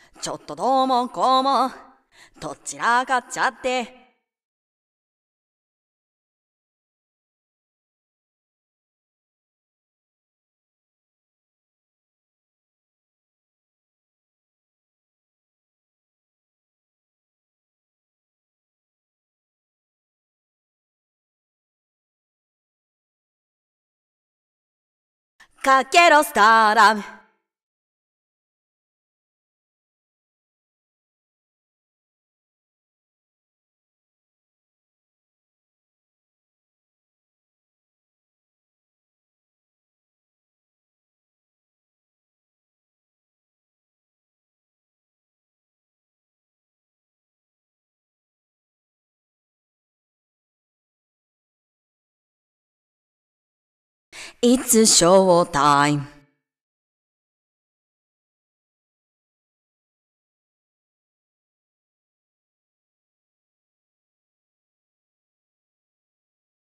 ちょっとどうもこうもどちらかっちゃって。かけろスターダム。It's show time.